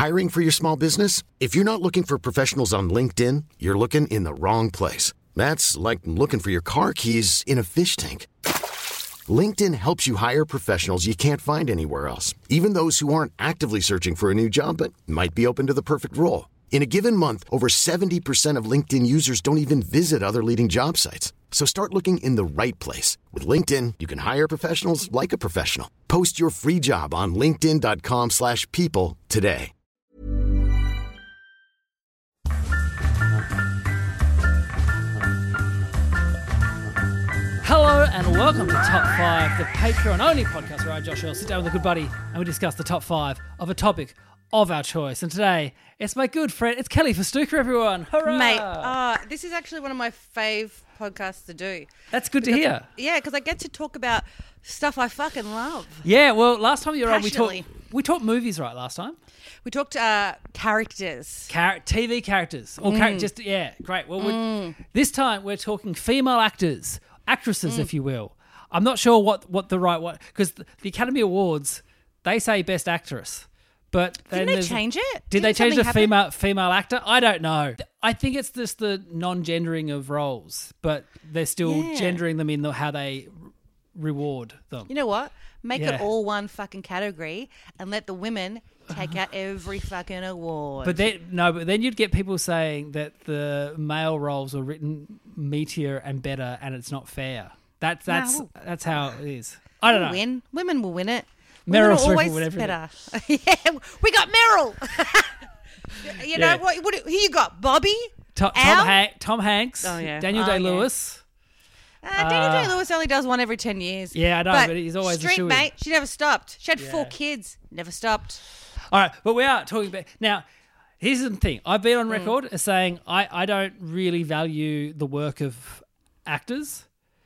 Hiring for your small business? If you're not looking for professionals on LinkedIn, you're looking in the wrong place. That's like looking for your car keys in a fish tank. LinkedIn helps you hire professionals you can't find anywhere else, even those who aren't actively searching for a new job but might be open to the perfect role. In a given month, over 70% of LinkedIn users don't even visit other leading job sites. So start looking in the right place. With LinkedIn, you can hire professionals like a professional. Post your free job on linkedin.com/people today. Hello and welcome to Top 5, the Patreon-only podcast where I, Josh Earl, sit down with a good buddy and we discuss the top 5 of a topic of our choice. And today, it's my good friend, it's Kelly Festuca, everyone. Hurrah! Mate, this is actually one of my fave podcasts to do. That's good to hear. Yeah, because I get to talk about stuff I fucking love. Yeah, well, last time you were on, Passionately. we talked movies, right, last time? We talked characters. TV characters. Or great. Well, this time we're talking female actresses, if you will. I'm not sure what the right one, because the Academy Awards, they say Best Actress. But then Didn't they change it? Did they change something the happen? female actor? I don't know. I think it's just the non-gendering of roles, but they're still gendering them in how they reward them. You know what? Make it all one fucking category and let the women take out every fucking award. But then you'd get people saying that the male roles are written meatier and better, and it's not fair. That's how it is. I don't know. Win. Women will win it. Meryl Women are Streep always or whatever. better. Yeah, we got Meryl. You know what? Who you got? Bobby? Tom Hanks. Oh, yeah. Daniel Day-Lewis. Daniel Day-Lewis only does one every 10 years. Yeah, I know, but he's always street, a shoo-in. mate. She never stopped. She had 4 kids. Never stopped. All right, but we are talking about... Now, here's the thing. I've been on record as saying I don't really value the work of actors,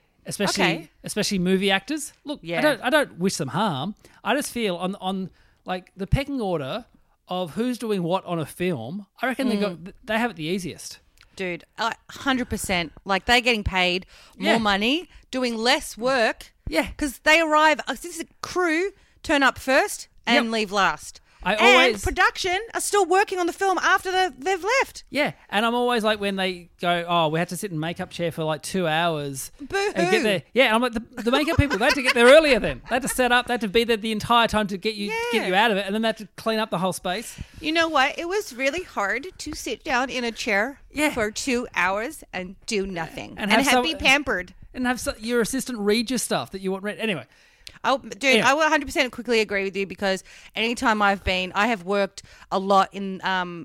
especially movie actors. Look, I don't wish them harm. I just feel on like the pecking order of who's doing what on a film, I reckon they have it the easiest. Dude, 100%. Like, they're getting paid more money, doing less work. Yeah. Because they arrive... This is a crew, turn up first and leave last. And production are still working on the film after they've left. Yeah, and I'm always like when they go, oh, we had to sit in makeup chair for like 2 hours. Boo-hoo. And get there. Yeah, and I'm like, the makeup people, they had to get there earlier then. They had to set up, they had to be there the entire time to get you out of it, and then they had to clean up the whole space. You know what? It was really hard to sit down in a chair for 2 hours and do nothing. And be pampered. And have your assistant read your stuff that you want read. Anyway. I will 100% quickly agree with you, because anytime I have worked a lot in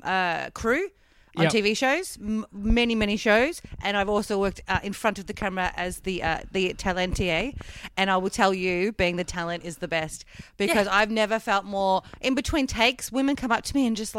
crew on TV shows, many, many shows, and I've also worked in front of the camera as the talentier, and I will tell you, being the talent is the best, because I've never felt more, in between takes, women come up to me and just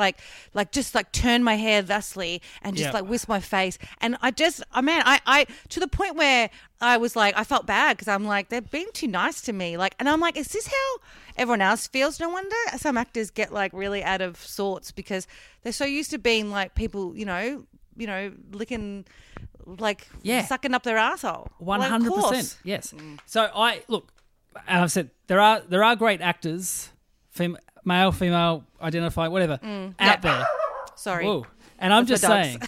turn my hair thusly and just like whisk my face, and I to the point where I was like, I felt bad, because I'm like, they're being too nice to me. Like, and I'm like, is this how everyone else feels? No wonder some actors get like really out of sorts, because they're so used to being like people, you know, licking, like sucking up their asshole. 100%. Yes. So I've said there are great actors, male, female, identify, whatever, out there. Sorry. Whoa. And I'm just saying.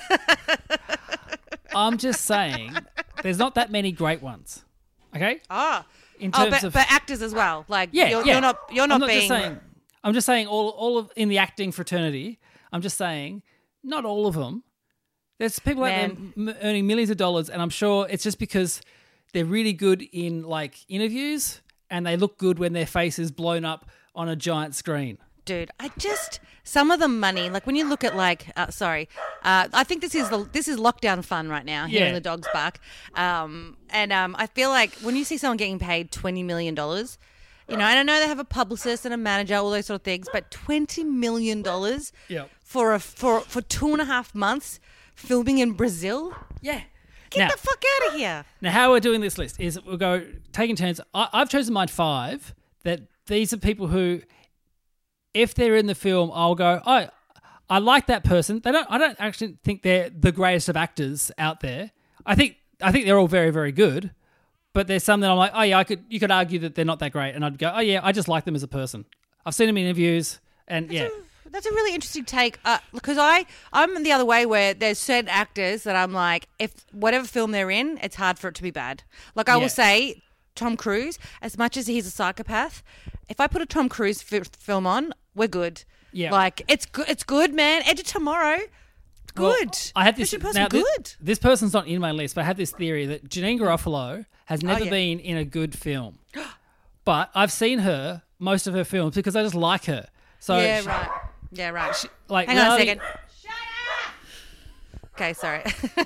There's not that many great ones. Okay? In terms of actors as well. Like you're not I'm just saying all of in the acting fraternity, I'm just saying not all of them. There's people out there earning millions of dollars, and I'm sure it's just because they're really good in like interviews and they look good when their face is blown up on a giant screen. Dude, some of the money, like when you look at I think this is lockdown fun right now, hearing the dogs bark. I feel like when you see someone getting paid $20 million, you know, and I know they have a publicist and a manager, all those sort of things, but $20 million for 2.5 months filming in Brazil? Yeah. Get the fuck out of here. Now, how we're doing this list is we'll go taking turns. I've chosen mine 5, that these are people who, if they're in the film, I'll go, oh, I like that person. I don't actually think they're the greatest of actors out there. I think they're all very, very good. But there's some that I'm like, oh yeah, you could argue that they're not that great, and I'd go, oh yeah, I just like them as a person. I've seen them in interviews, and That's a really interesting take because I'm the other way where there's certain actors that I'm like, if whatever film they're in, it's hard for it to be bad. Like I will say Tom Cruise, as much as he's a psychopath, if I put a Tom Cruise film on, we're good. Yeah. Like it's good, man. Edge of Tomorrow, good. Well, I had this person now, good. This person's not in my list, but I have this theory that Janine Garofalo has never been in a good film. But I've seen her, most of her films, because I just like her. So right. Yeah, right. Hang on a second. Shut up! Okay, sorry.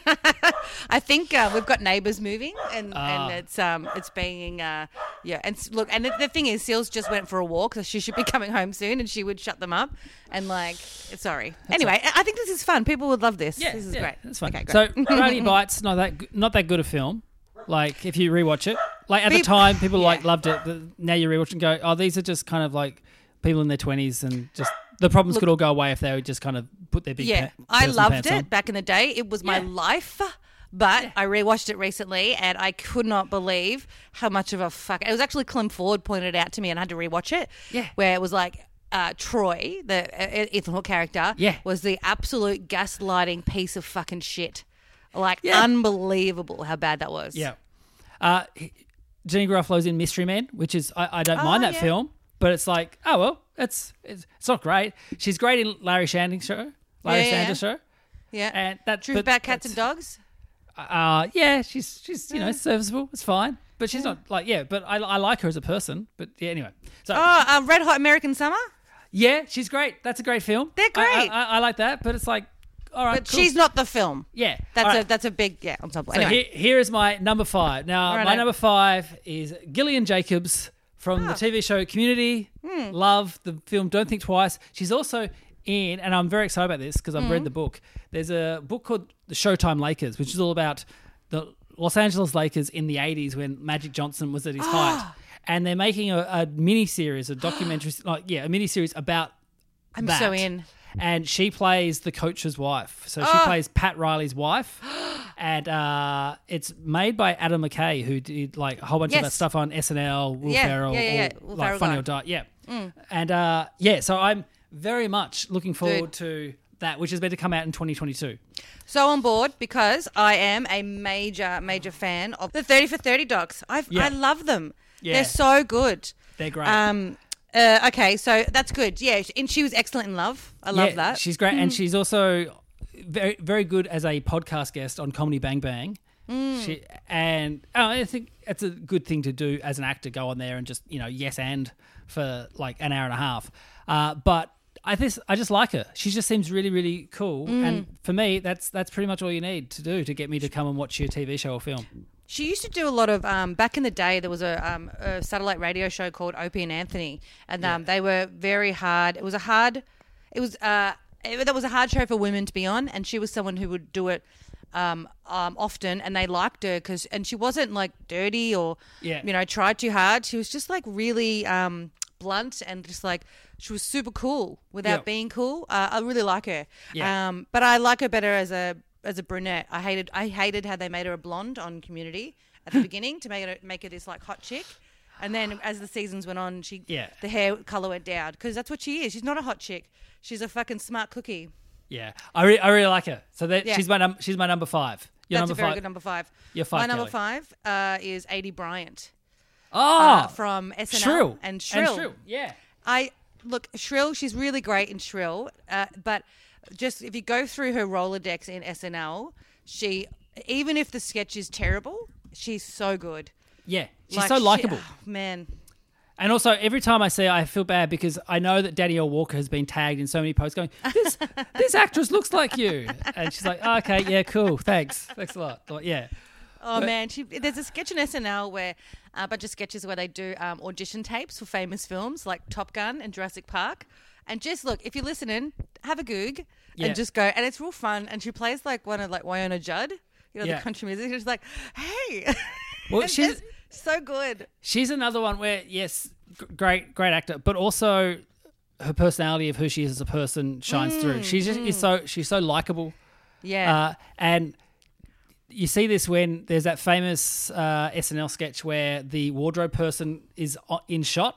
I think we've got neighbours moving, and it's being And look, and the thing is, Seals just went for a walk, so she should be coming home soon, and she would shut them up. And sorry. Anyway, I think this is fun. People would love this. Yeah, this is great. It's fun. Okay, great. So Brady Bites, not that good a film. Like if you rewatch it, like at the time people loved it, but now you rewatch it and go, oh, these are just kind of like people in their 20s, and just the problems could all go away if they would just kind of put their big I loved it on. back in the day. It was my life. But I rewatched it recently, and I could not believe how much of a fuck. It was actually Clem Ford pointed it out to me, and I had to rewatch it. Yeah, where it was like Troy, the Ethan Hawke character, was the absolute gaslighting piece of fucking shit. Like unbelievable how bad that was. Yeah. Janine Garofalo's in Mystery Men, which is I don't mind that film, but it's like, oh well, it's not great. She's great in Larry Sanders Show. Yeah. And that Truth About Cats and Dogs. She's serviceable. It's fine, but she's not like but I like her as a person. But anyway. So Red Hot American Summer. Yeah, she's great. That's a great film. They're great. I like that, but it's like, all right, but cool. she's not the film. Yeah, that's a big ensemble. So anyway. here is my number 5. Now my number 5 is Gillian Jacobs from the TV show Community. Love the film. Don't Think Twice. She's also in, and I'm very excited about this because I've read the book. There's a book called The Showtime Lakers, which is all about the Los Angeles Lakers in the 80s when Magic Johnson was at his height. And they're making a mini-series, a documentary, a mini-series about I'm that. so in. And she plays the coach's wife. So she plays Pat Riley's wife. And it's made by Adam McKay, who did like a whole bunch of that stuff on SNL, Will Ferrell, Will like Ferrell Funny guy. or Die. Yeah. And so I'm very much looking forward to that, which is meant to come out in 2022. So on board because I am a major fan of the 30 for 30 docs. I love them. Yeah. They're so good. They're great. Okay, so that's good. Yeah, and she was excellent in Love. I love that. She's great, and she's also very, very good as a podcast guest on Comedy Bang Bang. I think it's a good thing to do as an actor. Go on there and just yes and for like an hour and a half. But I just like her. She just seems really, really cool. And for me, that's pretty much all you need to do to get me to come and watch your TV show or film. She used to do a lot of back in the day. There was a satellite radio show called Opie and Anthony, and they were very hard. That was a hard show for women to be on, and she was someone who would do it often, and they liked her and she wasn't like dirty or tried too hard. She was just like really blunt and just like she was super cool without being cool. I really like her, but I like her better as a brunette. I hated how they made her a blonde on Community at the beginning to make her this like hot chick, and then as the seasons went on, the hair color went down because that's what she is. She's not a hot chick. She's a fucking smart cookie. Yeah, I really like her. So she's my number 5. That's a very good number 5. Your 5. My number 5 is Adie Bryant. From SNL Shrill. and Shrill. Yeah. Shrill. She's really great in Shrill, but. Just if you go through her Rolodex in SNL, even if the sketch is terrible, she's so good. Yeah, she's so likable. Man. And also, every time I see her, I feel bad because I know that Danielle Walker has been tagged in so many posts going, this actress looks like you. And she's like, oh, okay, yeah, cool, thanks a lot. Like, yeah. Oh, man. There's a sketch in SNL where a bunch of sketches where they do audition tapes for famous films like Top Gun and Jurassic Park. And just look, if you're listening, have a goog and just go. And it's real fun. And she plays like one of like Wynonna Judd, the country music. She's like, hey. Well, she's so good. She's another one where, yes, great actor, but also her personality of who she is as a person shines through. She's so likable. Yeah. And you see this when there's that famous SNL sketch where the wardrobe person is in shot.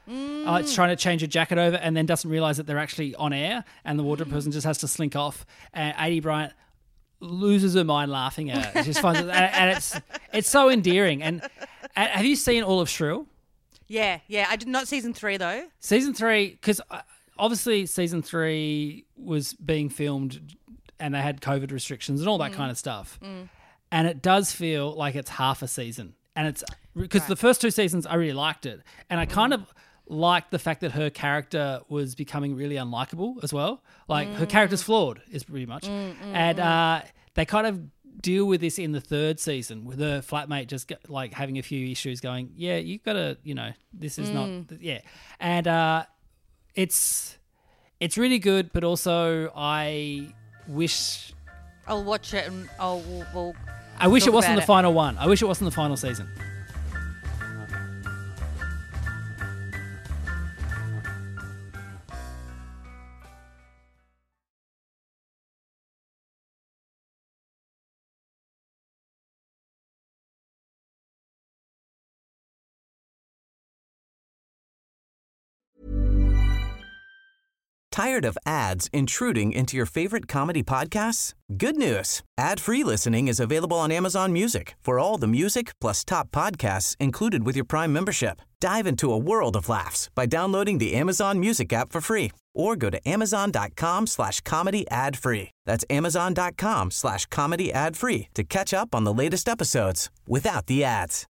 It's trying to change a jacket over and then doesn't realize that they're actually on air, and the wardrobe person just has to slink off. And Aidy Bryant loses her mind laughing at it. It's just fun, and it's so endearing. And have you seen all of Shrill? Yeah. I did not season 3 though. Season 3, because obviously season 3 was being filmed, and they had COVID restrictions and all that kind of stuff. And it does feel like it's half a season, and it's because the first 2 seasons I really liked it, and I kind of liked the fact that her character was becoming really unlikable as well. Like her character's flawed is pretty much. And they kind of deal with this in the 3rd season with her flatmate just like having a few issues going, yeah, you've got to, this is not, And it's really good, but also I wish... I'll watch it and I wish it wasn't the final one. I wish it wasn't the final season. Tired of ads intruding into your favorite comedy podcasts? Good news. Ad-free listening is available on Amazon Music for all the music plus top podcasts included with your Prime membership. Dive into a world of laughs by downloading the Amazon Music app for free or go to amazon.com/comedy ad-free. That's amazon.com/comedy ad-free to catch up on the latest episodes without the ads.